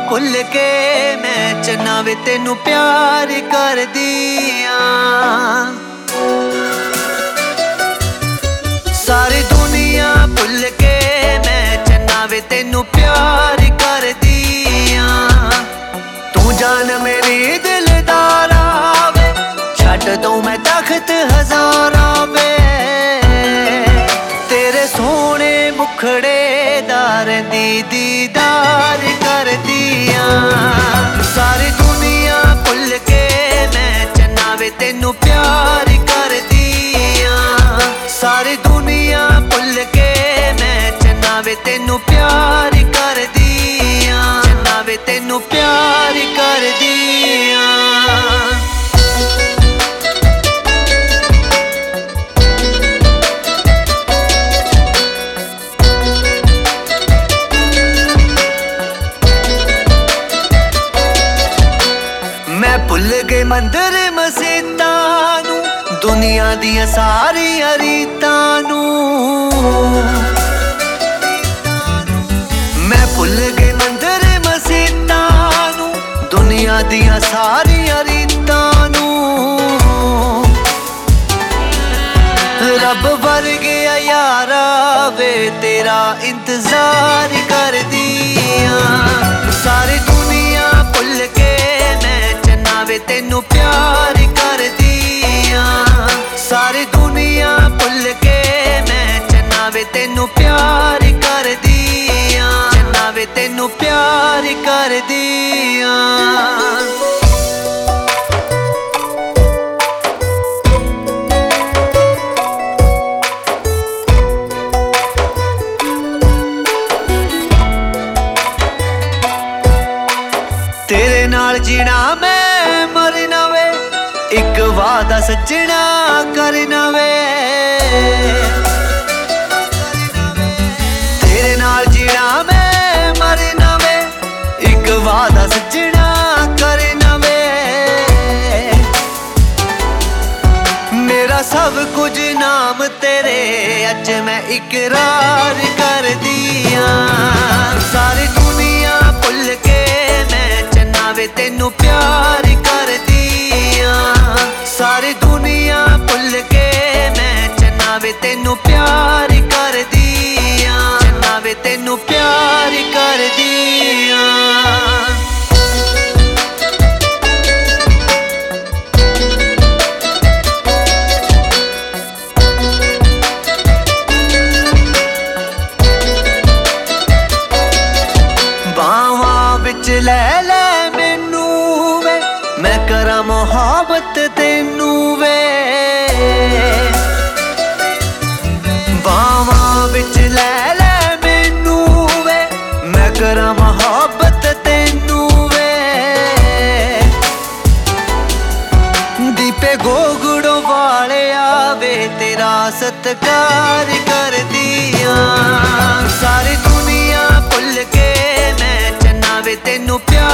भुल के मैं चन्ना वे तेनू प्यार कर दिया। सारी दुनिया भुल के मैं चन्ना वे तेनू प्यार कर दिया। तू जान मेरी दिलदारा वे छट दूं मैं तख्त हजारा वे तेरे सोने मुखड़े दार दी दीदार कर दिया। सारी दुनिया भुल के मैं चन्ना वे तेनू प्यार कर दिया। सारी दुनिया भुल के मैं चन्ना वे तेनू प्यार कर दिया। चन्ना वे तेनू प्यार कर दिया। मैं भुल गए मंदिर मसीतां नू दुनिया दियां सारियां रीतां नू। मैं भुल गए मंदिर मसीतां नू दुनिया दियां सारियां रीतां नू। रब वर्गे यारा वे तेरा इंतजार कर दिया। सारी दुनिया भुल के वे तेनू प्यार कर दिया। सारी दुनिया भुल के मैं चन्ना वे तेनू प्यार कर दिया। चन्ना वे तेनू प्यार कर दिया। तेरे नाल जीना मैं मरना वे एक वादा सजना करना वे। तेरे नाल जीना मैं मरना वे एक वादा सजना करना वे। मेरा सब कुछ नाम तेरे अज मैं इकरार कर दिया। सारी दुनिया भुल के मैं चन्ना वे तेनू प्यार कर दिया। सारी दुनिया भुल के मैं चन्ना वे तेनू प्यार कर दिया। चन्ना वे तेनू प्यार कर दिया। बावां विच ले ले मैनू वे मैं करा मोहब्बत तेनू वे। बावां विच ले ले मैनू वे मैं करा मोहब्बत तेनू वे। दीपे गोगड़ों वाले आवे तेरा सत्कार कर दिया। सारी दुनिया भुल के मैं चन्ना वे तेनू प्यार